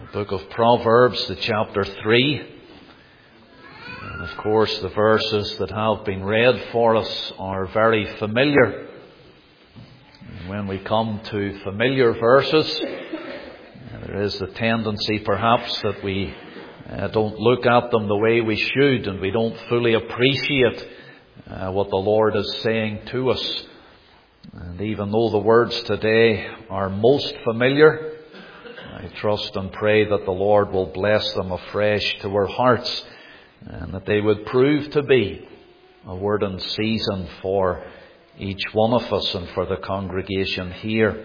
Book of Proverbs, the chapter 3. And of course the verses that have been read for us are very familiar. And when we come to familiar verses, there is a tendency perhaps that we don't look at them the way we should, and we don't fully appreciate what the Lord is saying to us. And even though the words today are most familiar, I trust and pray that the Lord will bless them afresh to our hearts, and that they would prove to be a word in season for each one of us and for the congregation here.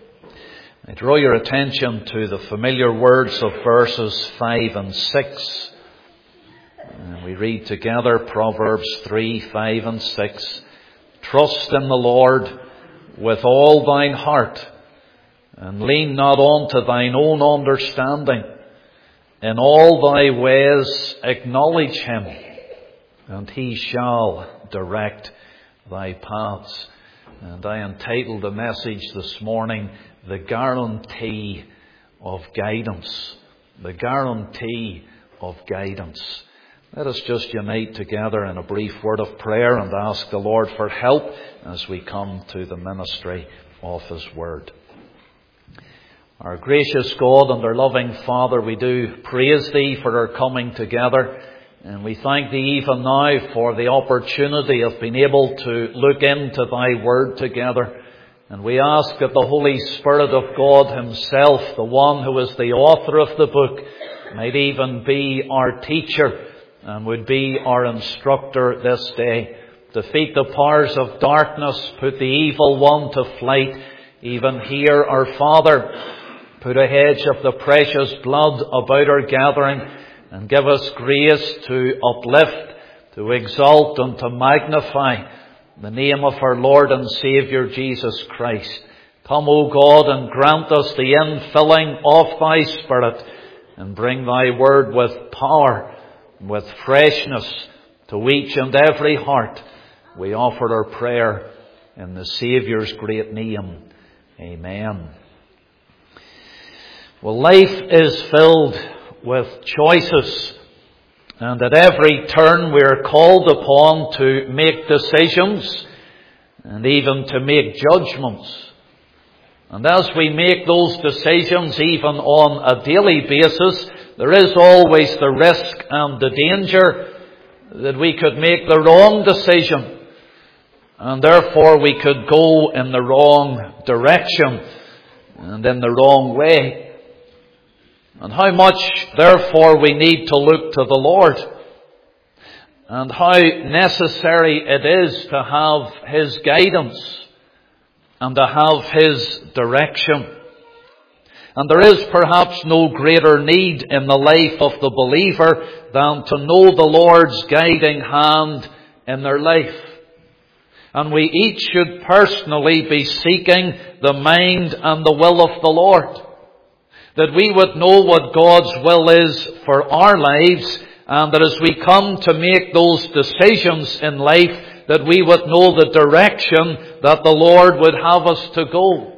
I draw your attention to the familiar words of verses 5 and 6. And we read together Proverbs 3, 5 and 6. Trust in the Lord with all thine heart, and lean not unto thine own understanding. In all thy ways acknowledge him, and he shall direct thy paths. And I entitled the message this morning, The Guarantee of Guidance. The Guarantee of Guidance. Let us just unite together in a brief word of prayer and ask the Lord for help as we come to the ministry of His Word. Our gracious God and our loving Father, we do praise Thee for our coming together, and we thank Thee even now for the opportunity of being able to look into Thy Word together. And we ask that the Holy Spirit of God Himself, the one who is the author of the book, might even be our teacher and would be our instructor this day. Defeat the powers of darkness, put the evil one to flight. Even here, our Father, put a hedge of the precious blood about our gathering, and give us grace to uplift, to exalt and to magnify the name of our Lord and Saviour Jesus Christ. Come, O God, and grant us the infilling of Thy Spirit, and bring Thy Word with power, with freshness to each and every heart. We offer our prayer in the Saviour's great name. Amen. Well, life is filled with choices, and at every turn we are called upon to make decisions and even to make judgments. And as we make those decisions, even on a daily basis, there is always the risk and the danger that we could make the wrong decision, and therefore we could go in the wrong direction and in the wrong way. And how much, therefore, we need to look to the Lord, and how necessary it is to have His guidance and to have His direction. And there is perhaps no greater need in the life of the believer than to know the Lord's guiding hand in their life. And we each should personally be seeking the mind and the will of the Lord, that we would know what God's will is for our lives, and that as we come to make those decisions in life, that we would know the direction that the Lord would have us to go.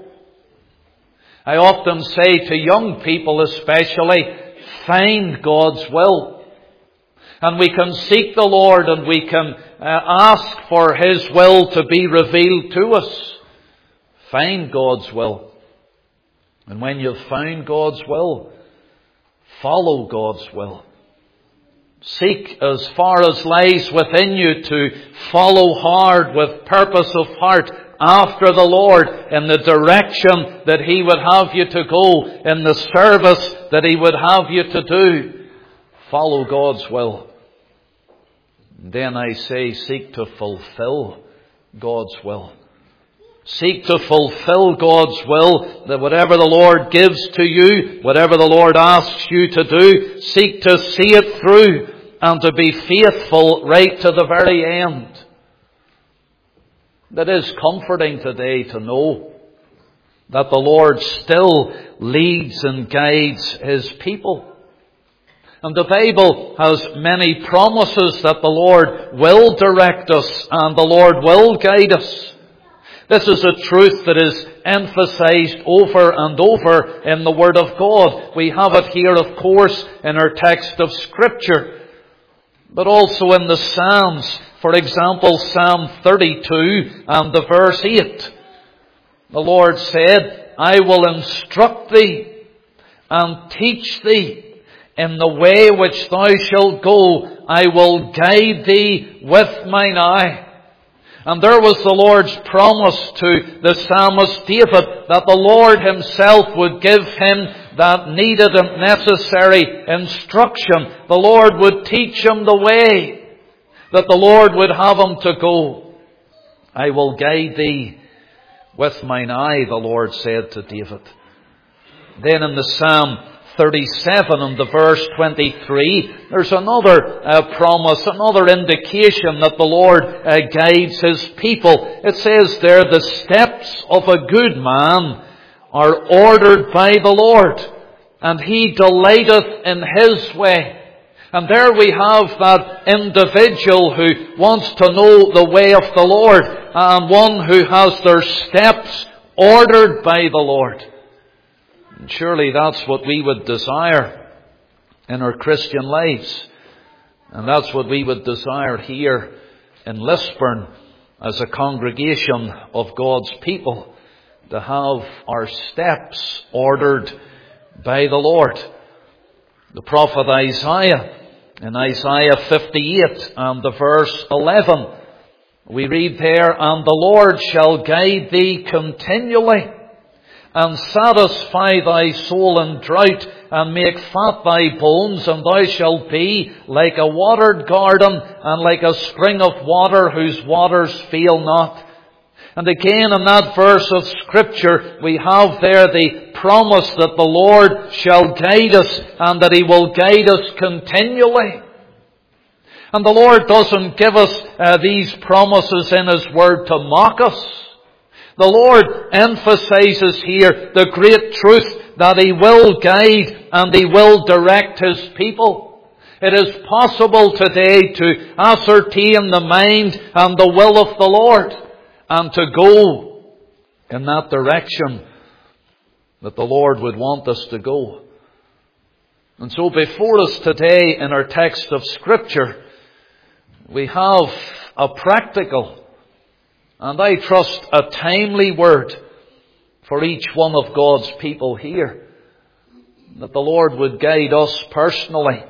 I often say to young people especially, find God's will. And we can seek the Lord, and we can ask for His will to be revealed to us. Find God's will. And when you've found God's will, follow God's will. Seek as far as lies within you to follow hard with purpose of heart after the Lord in the direction that He would have you to go, in the service that He would have you to do. Follow God's will. And then I say, seek to fulfill God's will. Seek to fulfill God's will, that whatever the Lord gives to you, whatever the Lord asks you to do, seek to see it through and to be faithful right to the very end. That is comforting today to know that the Lord still leads and guides His people. And the Bible has many promises that the Lord will direct us and the Lord will guide us. This is a truth that is emphasized over and over in the Word of God. We have it here, of course, in our text of Scripture, but also in the Psalms. For example, Psalm 32 and the verse 8. The Lord said, I will instruct thee and teach thee in the way which thou shalt go. I will guide thee with mine eye. And there was the Lord's promise to the psalmist David that the Lord Himself would give him that needed and necessary instruction. The Lord would teach him the way that the Lord would have him to go. I will guide thee with mine eye, the Lord said to David. Then in the Psalm 37 and the verse 23, there's another promise, another indication that the Lord guides His people. It says there, the steps of a good man are ordered by the Lord, and He delighteth in His way. And there we have that individual who wants to know the way of the Lord, and one who has their steps ordered by the Lord. And surely that's what we would desire in our Christian lives. And that's what we would desire here in Lisburn as a congregation of God's people, to have our steps ordered by the Lord. The prophet Isaiah, in Isaiah 58 and the verse 11, we read there, and the Lord shall guide thee continually, and satisfy thy soul in drought, and make fat thy bones, and thou shalt be like a watered garden, and like a spring of water whose waters fail not. And again in that verse of Scripture, we have there the promise that the Lord shall guide us, and that He will guide us continually. And the Lord doesn't give us these promises in His Word to mock us. The Lord emphasizes here the great truth that He will guide and He will direct His people. It is possible today to ascertain the mind and the will of the Lord, and to go in that direction that the Lord would want us to go. And so before us today in our text of Scripture, we have a practical, and I trust a timely word for each one of God's people here. That the Lord would guide us personally.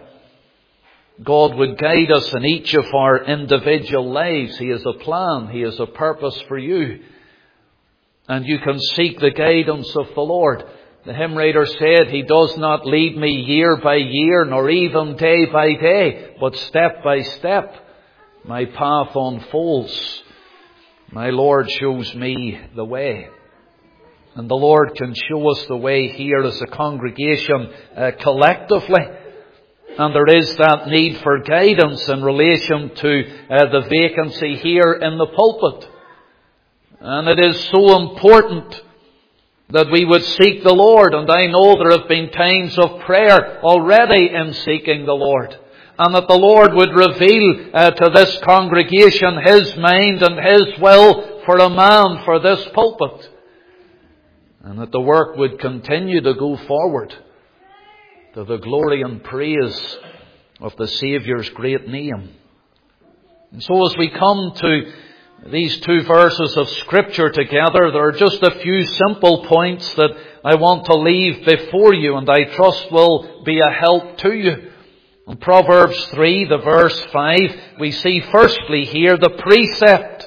God would guide us in each of our individual lives. He has a plan. He has a purpose for you. And you can seek the guidance of the Lord. The hymn writer said, He does not lead me year by year, nor even day by day, but step by step my path unfolds. My Lord shows me the way. And the Lord can show us the way here as a congregation collectively. And there is that need for guidance in relation to the vacancy here in the pulpit. And it is so important that we would seek the Lord. And I know there have been times of prayer already in seeking the Lord. And that the Lord would reveal to this congregation His mind and His will for a man for this pulpit. And that the work would continue to go forward to the glory and praise of the Saviour's great name. And so as we come to these two verses of Scripture together, there are just a few simple points that I want to leave before you, and I trust will be a help to you. In Proverbs 3, the verse 5, we see firstly here the precept.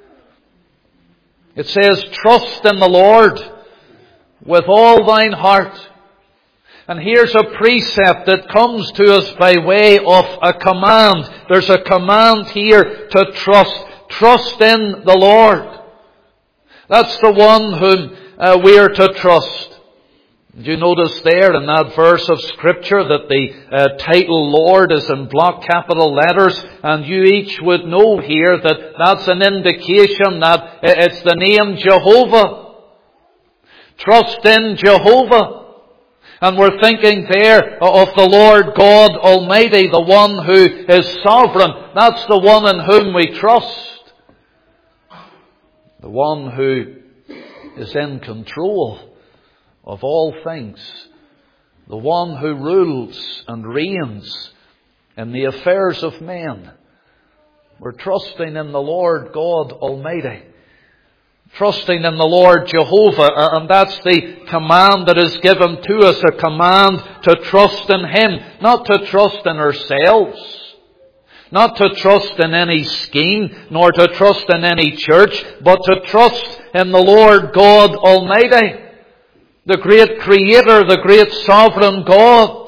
It says, trust in the Lord with all thine heart. And here's a precept that comes to us by way of a command. There's a command here to trust. Trust in the Lord. That's the one whom we are to trust. Do you notice there in that verse of Scripture that the title Lord is in block capital letters, and you each would know here that that's an indication that it's the name Jehovah. Trust in Jehovah. And we're thinking there of the Lord God Almighty, the one who is sovereign. That's the one in whom we trust. the one who is in control of all things, the one who rules and reigns in the affairs of men. We're trusting in the Lord God Almighty, trusting in the Lord Jehovah, and that's the command that is given to us, a command to trust in Him, not to trust in ourselves, not to trust in any scheme, nor to trust in any church, but to trust in the Lord God Almighty, the great Creator, the great Sovereign God.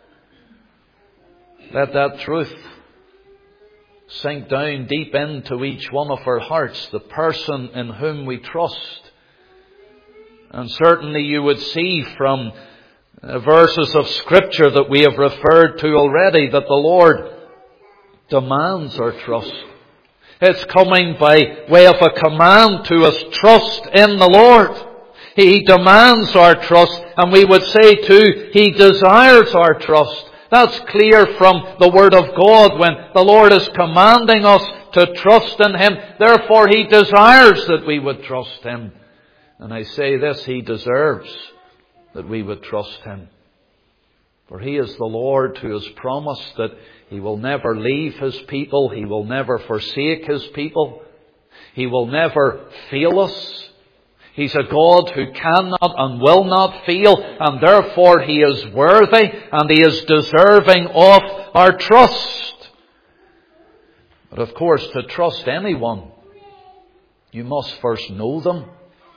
Let that truth sink down deep into each one of our hearts, the person in whom we trust. And certainly you would see from verses of Scripture that we have referred to already that the Lord demands our trust. It's coming by way of a command to us, trust in the Lord. He demands our trust, and we would say too, He desires our trust. That's clear from the Word of God when the Lord is commanding us to trust in Him. Therefore He desires that we would trust Him. And I say this, He deserves that we would trust Him. For He is the Lord who has promised that He will never leave His people. He will never forsake His people. He will never fail us. He's a God who cannot and will not fail, and therefore He is worthy and He is deserving of our trust. But of course, to trust anyone, you must first know them.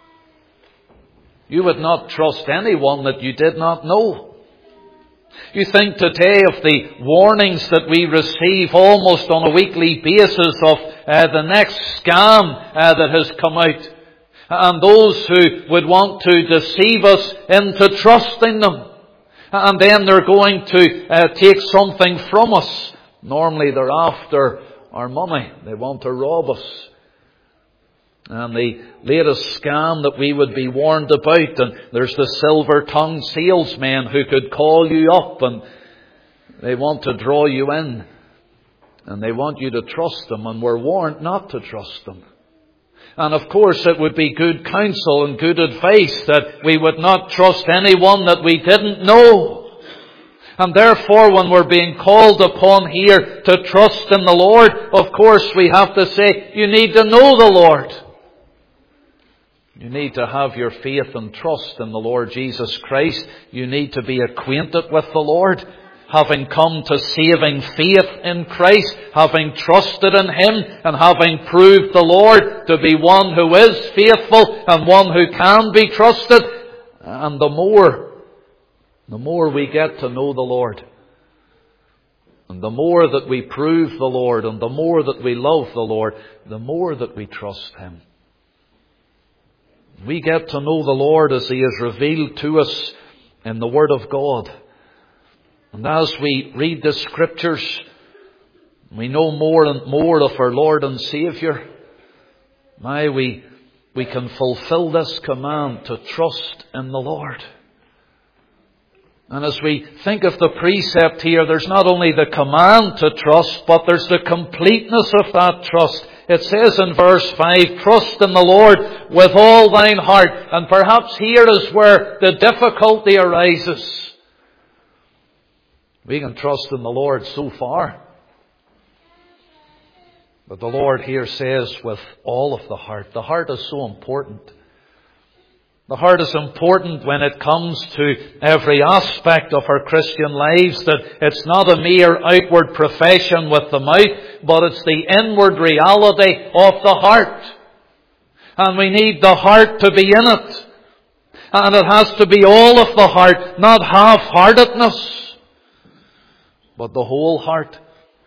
You would not trust anyone that you did not know. You think today of the warnings that we receive almost on a weekly basis of the next scam that has come out. And those who would want to deceive us into trusting them. And then they're going to take something from us. Normally they're after our money. They want to rob us. And the latest scam that we would be warned about, and there's the silver-tongued salesmen who could call you up and they want to draw you in. And they want you to trust them, and we're warned not to trust them. And of course it would be good counsel and good advice that we would not trust anyone that we didn't know. And therefore when we're being called upon here to trust in the Lord, of course we have to say, you need to know the Lord. You need to have your faith and trust in the Lord Jesus Christ. You need to be acquainted with the Lord, having come to saving faith in Christ, having trusted in Him, and having proved the Lord to be one who is faithful and one who can be trusted. And the more we get to know the Lord, and the more that we prove the Lord, and the more that we love the Lord, the more that we trust Him. We get to know the Lord as He is revealed to us in the Word of God. And as we read the Scriptures, we know more and more of our Lord and Saviour. We can fulfill this command to trust in the Lord. And as we think of the precept here, there's not only the command to trust, but there's the completeness of that trust. It says in verse 5, trust in the Lord with all thine heart. And perhaps here is where the difficulty arises. We can trust in the Lord so far. But the Lord here says with all of the heart. The heart is so important. The heart is important when it comes to every aspect of our Christian lives, that it's not a mere outward profession with the mouth, but it's the inward reality of the heart. And we need the heart to be in it. And it has to be all of the heart, not half-heartedness, but the whole heart.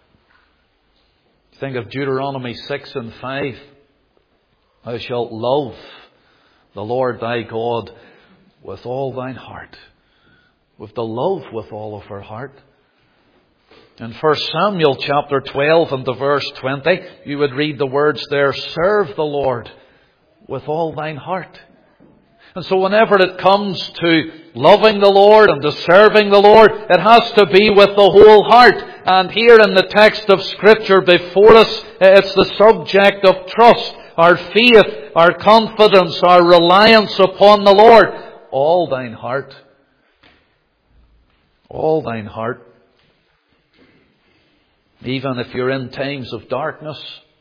Think of Deuteronomy 6 and 5. Thou shalt love the Lord thy God with all thine heart. With the love with all of our heart. In 1 Samuel chapter 12 and the verse 20, you would read the words there, serve the Lord with all thine heart. And so whenever it comes to loving the Lord and to serving the Lord, it has to be with the whole heart. And here in the text of Scripture before us, it's the subject of trust. our faith, our confidence, our reliance upon the Lord. All thine heart. All thine heart. Even if you're in times of darkness,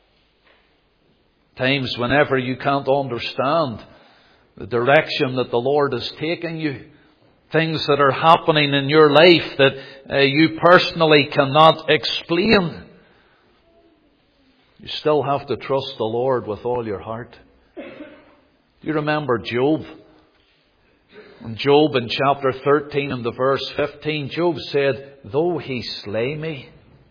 times whenever you can't understand the direction that the Lord is taking you, things that are happening in your life that you personally cannot explain, you still have to trust the Lord with all your heart. Do you remember Job? And Job in chapter 13 and the verse 15, Job said, though he slay me,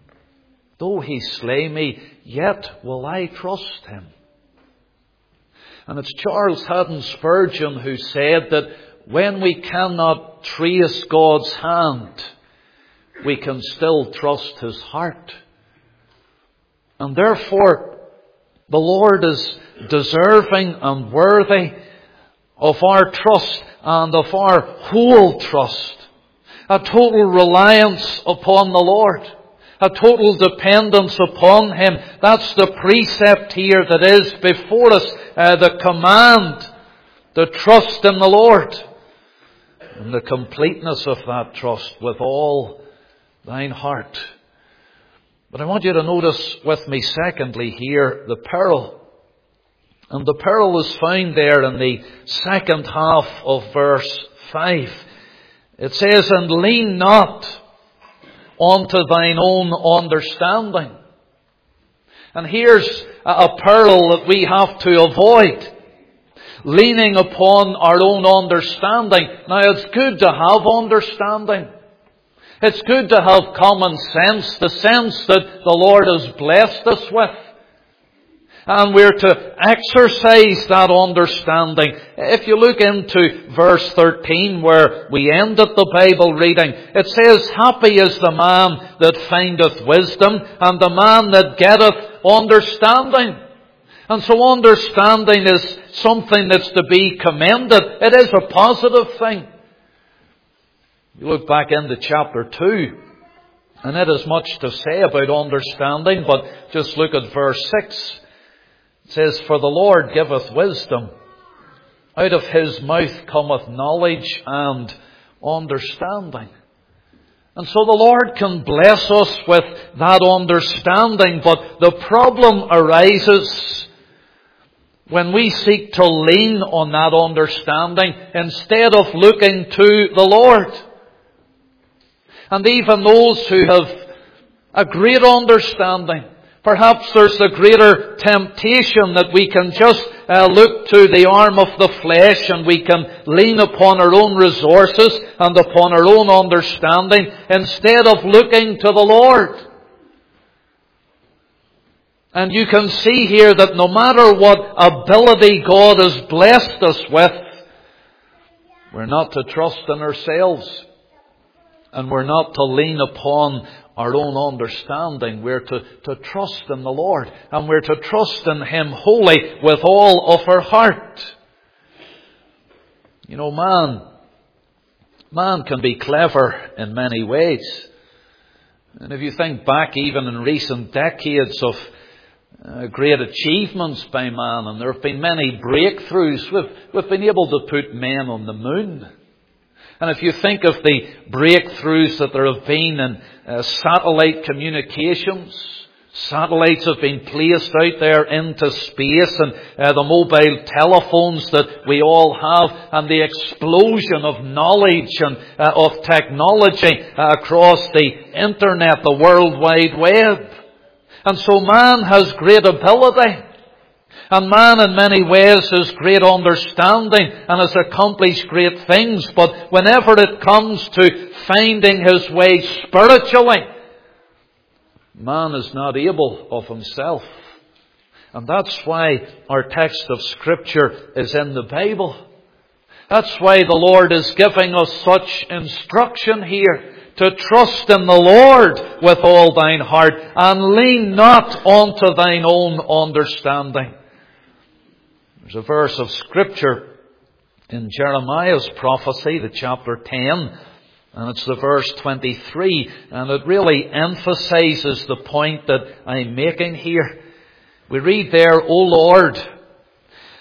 yet will I trust him. And it's Charles Haddon Spurgeon who said that when we cannot trace God's hand, we can still trust His heart. And therefore, the Lord is deserving and worthy of our trust and of our whole trust. A total reliance upon the Lord. A total dependence upon Him. That's the precept here that is before us. The command to trust in the Lord. And the completeness of that trust with all thine heart. But I want you to notice with me secondly here the peril. And the peril is found there in the second half of verse 5. It says, and lean not unto thine own understanding. And here's a peril that we have to avoid. Leaning upon our own understanding. Now it's good to have understanding. It's good to have common sense, the sense that the Lord has blessed us with. And we're to exercise that understanding. If you look into verse 13 where we ended the Bible reading, it says, happy is the man that findeth wisdom and the man that getteth understanding. And so understanding is something that's to be commended. It is a positive thing. You look back into chapter 2, and it has much to say about understanding, but just look at verse 6. It says, for the Lord giveth wisdom. Out of His mouth cometh knowledge and understanding. And so the Lord can bless us with that understanding, but the problem arises when we seek to lean on that understanding instead of looking to the Lord. And even those who have a great understanding, perhaps there's a greater temptation that we can just look to the arm of the flesh and we can lean upon our own resources and upon our own understanding instead of looking to the Lord. And you can see here that no matter what ability God has blessed us with, we're not to trust in ourselves. And we're not to lean upon our own understanding. We're to trust in the Lord. And we're to trust in Him wholly with all of our heart. You know, man can be clever in many ways. And if you think back even in recent decades of great achievements by man, and there have been many breakthroughs. We've been able to put men on the moon. And if you think of the breakthroughs that there have been in satellite communications, satellites have been placed out there into space, and the mobile telephones that we all have, and the explosion of knowledge and of technology across the internet, the World Wide Web. And so man has great ability. And man in many ways has great understanding and has accomplished great things. But whenever it comes to finding his way spiritually, man is not able of himself. And that's why our text of Scripture is in the Bible. That's why the Lord is giving us such instruction here. To trust in the Lord with all thine heart and lean not unto thine own understanding. There's a verse of Scripture in Jeremiah's prophecy, the chapter 10, and it's the verse 23, and it really emphasizes the point that I'm making here. We read there, O Lord,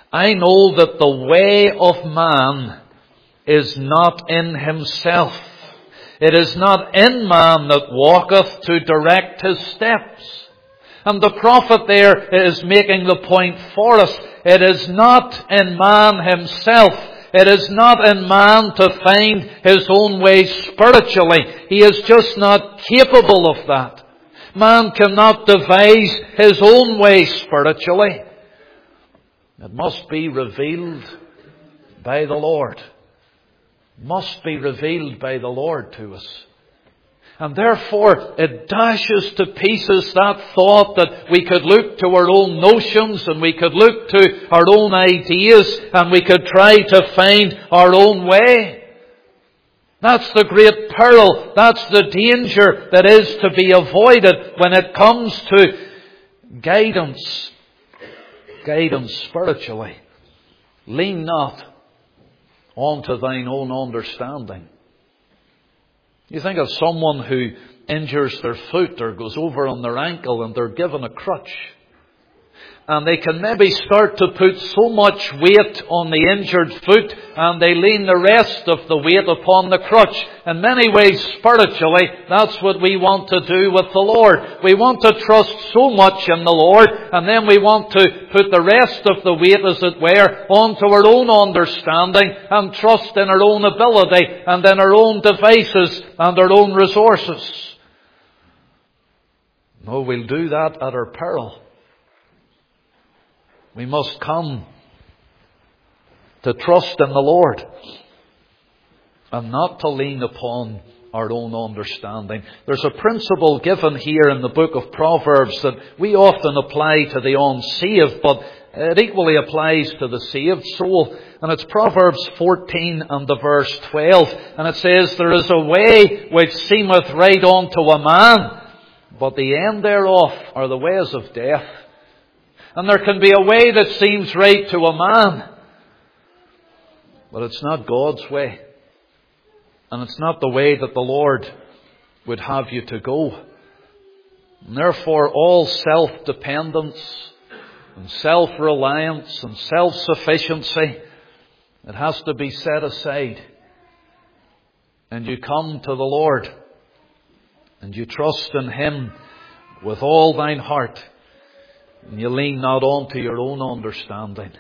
I know that the way of man is not in himself. It is not in man that walketh to direct his steps. And the prophet there is making the point for us. It is not in man himself. It is not in man to find his own way spiritually. He is just not capable of that. Man cannot devise his own way spiritually. It must be revealed by the Lord. Must be revealed by the Lord to us. And therefore it dashes to pieces that thought that we could look to our own notions and we could look to our own ideas and we could try to find our own way. That's the great peril. That's the danger that is to be avoided when it comes to guidance. Guidance spiritually. Lean not onto thine own understanding. You think of someone who injures their foot or goes over on their ankle and they're given a crutch. And they can maybe start to put so much weight on the injured foot and they lean the rest of the weight upon the crutch. In many ways, spiritually, that's what we want to do with the Lord. We want to trust so much in the Lord and then we want to put the rest of the weight, as it were, onto our own understanding and trust in our own ability and in our own devices and our own resources. No, we'll do that at our peril. We must come to trust in the Lord and not to lean upon our own understanding. There's a principle given here in the book of Proverbs that we often apply to the unsaved, but it equally applies to the saved soul. And it's Proverbs 14 and the verse 12. And it says, there is a way which seemeth right unto a man, but the end thereof are the ways of death. And there can be a way that seems right to a man, but it's not God's way. And it's not the way that the Lord would have you to go. And therefore, all self-dependence and self-reliance and self-sufficiency, it has to be set aside. And you come to the Lord and you trust in Him with all thine heart. And you lean not onto your own understanding.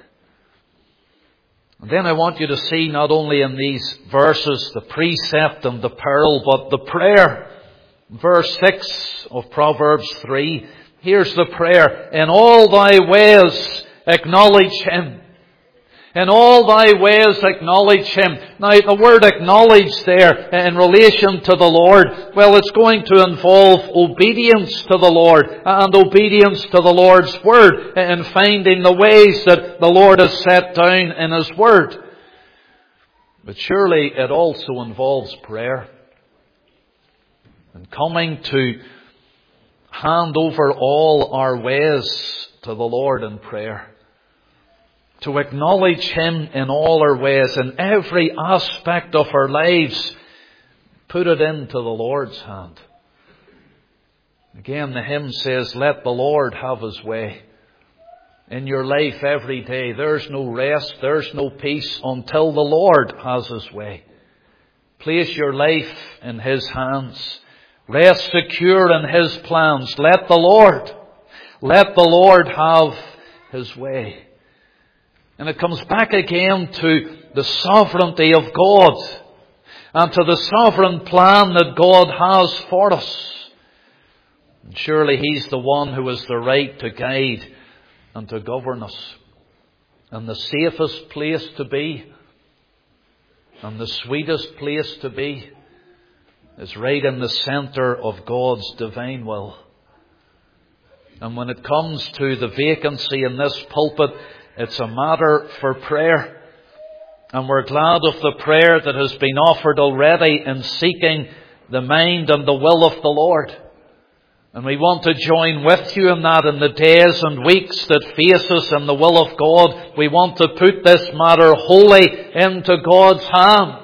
And then I want you to see not only in these verses the precept and the peril, but the prayer. Verse 6 of Proverbs 3. Here's the prayer. In all thy ways acknowledge Him. In all thy ways acknowledge Him. Now the word acknowledge there in relation to the Lord, well, it's going to involve obedience to the Lord and obedience to the Lord's Word in finding the ways that the Lord has set down in His Word. But surely it also involves prayer and coming to hand over all our ways to the Lord in prayer. To acknowledge Him in all our ways, in every aspect of our lives. Put it into the Lord's hand. Again, the hymn says, let the Lord have His way. In your life every day, there's no rest, there's no peace until the Lord has His way. Place your life in His hands. Rest secure in His plans. Let the Lord have His way. And it comes back again to the sovereignty of God and to the sovereign plan that God has for us. And surely He's the one who has the right to guide and to govern us. And the safest place to be and the sweetest place to be is right in the centre of God's divine will. And when it comes to the vacancy in this pulpit, it's a matter for prayer. And we're glad of the prayer that has been offered already in seeking the mind and the will of the Lord. And we want to join with you in that in the days and weeks that face us in the will of God. We want to put this matter wholly into God's hand.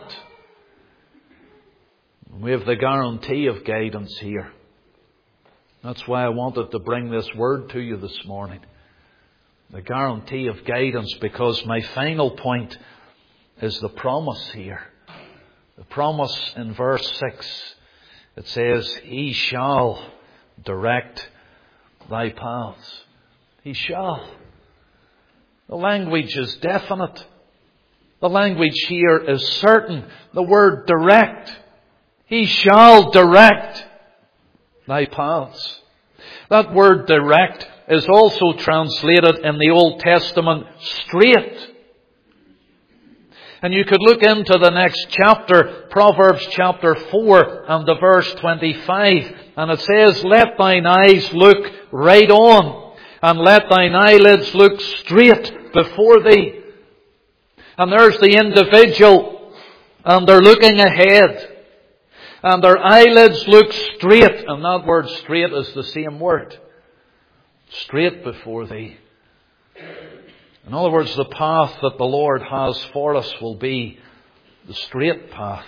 We have the guarantee of guidance here. That's why I wanted to bring this word to you this morning. The guarantee of guidance, because my final point is the promise here. The promise in verse 6. It says, He shall direct thy paths. He shall. The language is definite. The language here is certain. The word direct. He shall direct thy paths. That word direct is also translated in the Old Testament straight. And you could look into the next chapter, Proverbs chapter 4 and the verse 25. And it says, Let thine eyes look right on, and let thine eyelids look straight before thee. And there's the individual, and they're looking ahead. And their eyelids look straight. And that word straight is the same word. Straight before thee. In other words, the path that the Lord has for us will be the straight path.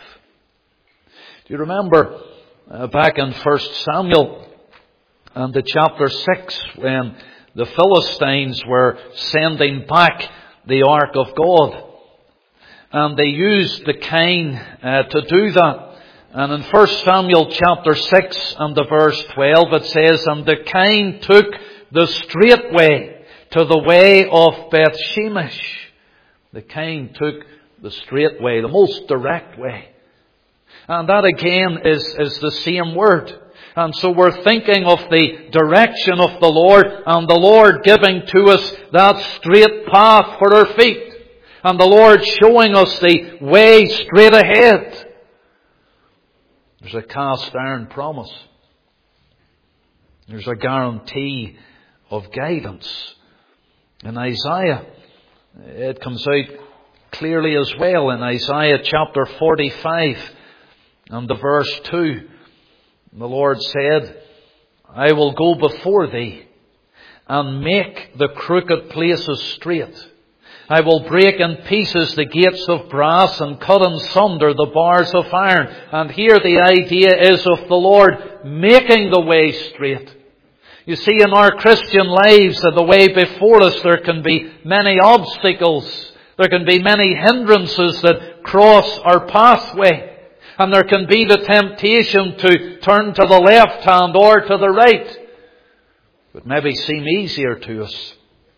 Do you remember back in 1 Samuel and the chapter 6 when the Philistines were sending back the Ark of God? And they used the kine to do that. And in 1 Samuel chapter 6 and the verse 12 it says, And the kine took the straight way to the way of Beth-shemesh. The kine took the straight way, the most direct way. And that again is the same word. And so we're thinking of the direction of the Lord, and the Lord giving to us that straight path for our feet. And the Lord showing us the way straight ahead. There's a cast iron promise. There's a guarantee of guidance. In Isaiah, it comes out clearly as well. In Isaiah chapter 45 and the verse 2, the Lord said, I will go before thee and make the crooked places straight. I will break in pieces the gates of brass and cut in sunder the bars of iron. And here the idea is of the Lord making the way straight. You see, in our Christian lives, the way before us, there can be many obstacles. There can be many hindrances that cross our pathway. And there can be the temptation to turn to the left hand or to the right. But maybe seem easier to us.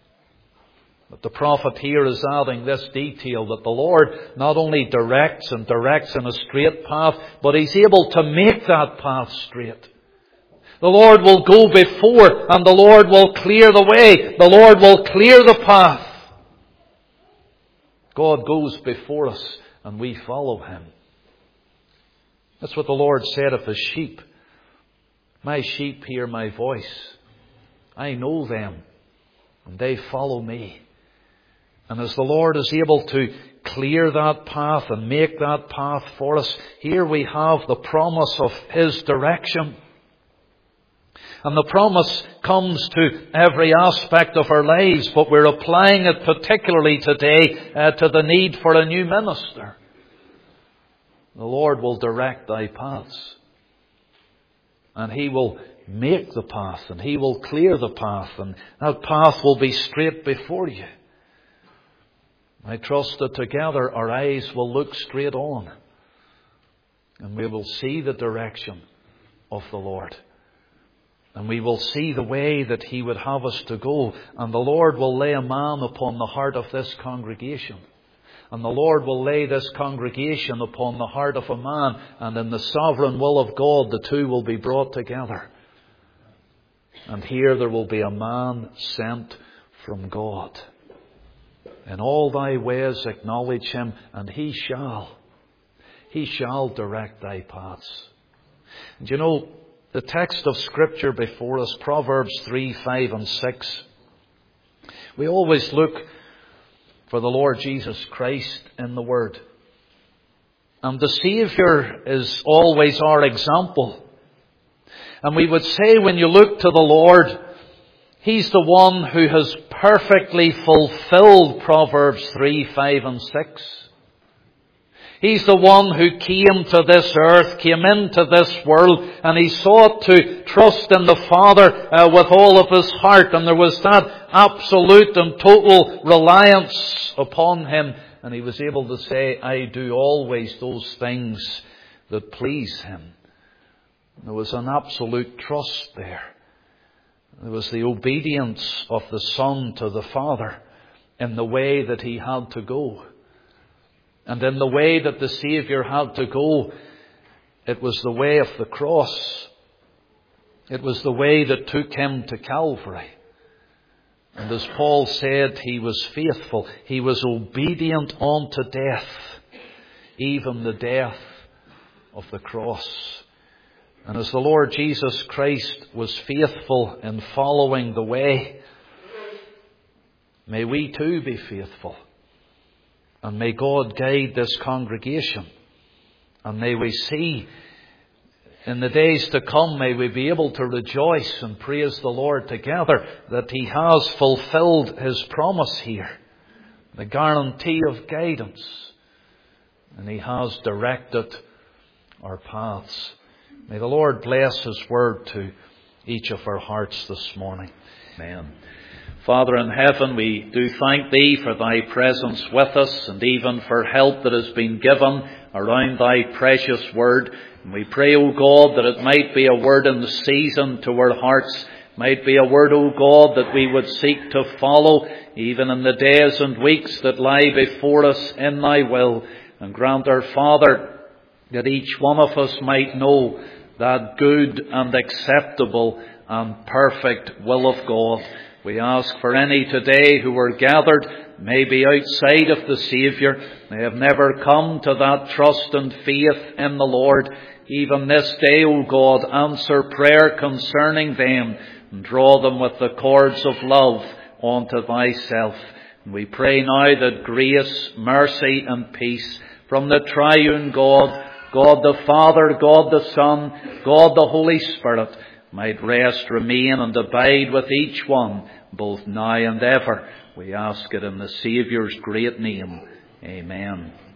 But the prophet here is adding this detail that the Lord not only directs and directs in a straight path, but He's able to make that path straight. The Lord will go before, and the Lord will clear the way. The Lord will clear the path. God goes before us, and we follow Him. That's what the Lord said of His sheep. My sheep hear my voice. I know them, and they follow me. And as the Lord is able to clear that path and make that path for us, here we have the promise of His direction. And the promise comes to every aspect of our lives, but we're applying it particularly today to the need for a new minister. The Lord will direct thy paths. And He will make the path, and He will clear the path, and that path will be straight before you. I trust that together our eyes will look straight on, and we will see the direction of the Lord. And we will see the way that He would have us to go. And the Lord will lay a man upon the heart of this congregation. And the Lord will lay this congregation upon the heart of a man. And in the sovereign will of God, the two will be brought together. And here there will be a man sent from God. In all thy ways acknowledge Him, and He shall direct thy paths. And you know, the text of Scripture before us, Proverbs 3, 5 and 6, we always look for the Lord Jesus Christ in the Word. And the Saviour is always our example. And we would say when you look to the Lord, He's the one who has perfectly fulfilled Proverbs 3, 5 and 6. He's the one who came to this earth, came into this world, and he sought to trust in the Father with all of his heart. And there was that absolute and total reliance upon him. And he was able to say, I do always those things that please him. There was an absolute trust there. There was the obedience of the Son to the Father in the way that he had to go. And in the way that the Saviour had to go, it was the way of the cross. It was the way that took him to Calvary. And as Paul said, he was faithful. He was obedient unto death, even the death of the cross. And as the Lord Jesus Christ was faithful in following the way, may we too be faithful. And may God guide this congregation. And may we see in the days to come, may we be able to rejoice and praise the Lord together that he has fulfilled his promise here. The guarantee of guidance. And he has directed our paths. May the Lord bless his word to each of our hearts this morning. Amen. Father in heaven, we do thank thee for thy presence with us and even for help that has been given around thy precious word. And we pray, O God, that it might be a word in the season to our hearts, might be a word, O God, that we would seek to follow even in the days and weeks that lie before us in thy will. And grant our Father that each one of us might know that good and acceptable and perfect will of God. We ask for any today who are gathered, maybe outside of the Saviour, they have never come to that trust and faith in the Lord. Even this day, O God, answer prayer concerning them and draw them with the cords of love unto thyself. And we pray now that grace, mercy and peace from the triune God, God the Father, God the Son, God the Holy Spirit, might rest, remain and abide with each one, both now and ever. We ask it in the Saviour's great name. Amen.